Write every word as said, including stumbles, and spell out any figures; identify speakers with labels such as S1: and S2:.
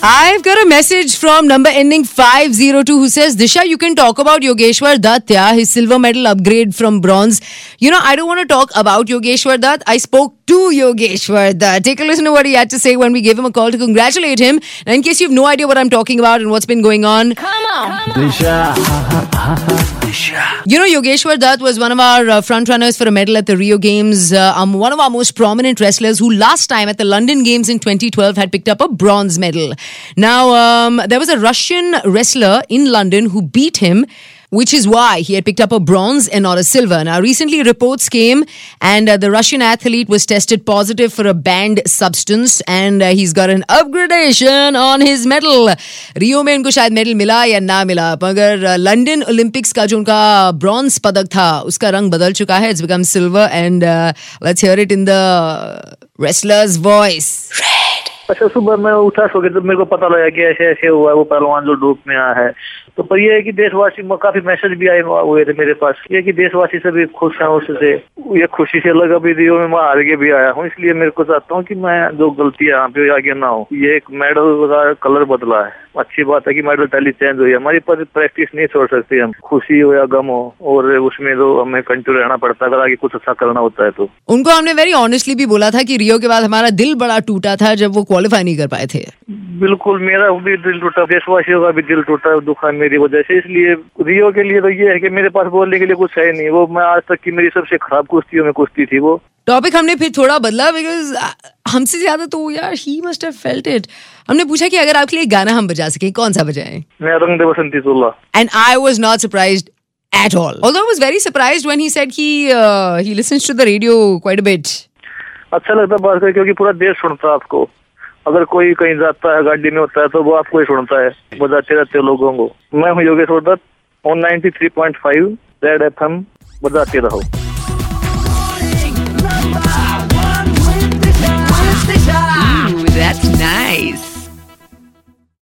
S1: I've got a message from number ending five oh two who says, Disha, you can talk about Yogeshwar Dutt, yeah, his silver medal upgrade from bronze. You know, I don't want to talk about Yogeshwar Dutt. I spoke to Yogeshwar Dutt. Take a listen to what he had to say when we gave him a call to congratulate him. Now, in case you have no idea what I'm talking about and what's been going on. Come on. Disha. You know, Yogeshwar Dutt was one of our uh, front runners for a medal at the Rio Games. Uh, um, one of our most prominent wrestlers who last time at the London Games in twenty twelve had picked up a bronze medal. Now, um, there was a Russian wrestler in London who beat him, which is why he had picked up a bronze and not a silver. Now, recently reports came and uh, the Russian athlete was tested positive for a banned substance and uh, he's got an upgradation on his medal. Rio में उनको शायद medal मिला या ना मिला, मगर London Olympics का जो उनका bronze पदक था, उसका रंग बदल चुका है. It's become silver and uh, let's hear it in the wrestler's voice.
S2: अच्छा, सुबह मैं उठा सो के जब मेरे को पता लगा कि ऐसे ऐसे हुआ है, वो पहलवान जो डूब में आया है, तो पर ये है कि देशवासी काफी मैसेज भी आए हुए थे मेरे पास, ये कि देशवासी सभी खुश हैं उससे. ये खुशी से लगा भी रियो में मैं हार के भी आया हूँ, इसलिए मेरे को चाहता हूँ कि मैं जो गलती है यहाँ पे आगे ना हो. ये एक मेडल का कलर बदला है, अच्छी बात है कि मेडल टैली चेंज हुई है. हमारी पर प्रैक्टिस नहीं छोड़ सकती हम, खुशी हो या गम हो, और उसमें जो हमें कंटिन्यू रहना पड़ता है अगर आगे कुछ अच्छा करना होता है तो.
S1: उनको हमने वेरी ऑनेस्टली भी बोला था कि रियो के बाद हमारा दिल बड़ा टूटा था जब वो क्वालिफाई नहीं कर पाए थे.
S2: बिल्कुल, मेरा भी दिल टूटा, देशवासियों का भी दिल टूटा, दुखा मेरी वजह से. इसलिए रियो के लिए तो ये है कि मेरे पास बोलने के लिए कुछ है नहीं. वो मैं आज तक की मेरी सबसे खराब कुश्तियों में कुश्ती थी. वो
S1: टॉपिक हमने फिर थोड़ा बदला बिकॉज हमसे ज्यादा तो यार ही मस्ट हैव फेल्ट इट. हमने पूछा कि अगर आपके लिए गाना हम बजा सके, कौन सा बजाएं?
S2: मैं रंग दे बसंती चोला.
S1: And I was not surprised at all. Although I was very surprised when he said he uh, he listens to the radio quite a bit.
S2: अच्छा लगता है बात करके क्योंकि पूरा देश सुनता है आपको. अगर कोई कहीं जाता है, गाड़ी में होता है, तो वो आपको ही सुनता है, बजाते रहते लोगों को. मैं हूँ Yogeshwar Dutt on ninety three point five Red F M, बजाते रहो.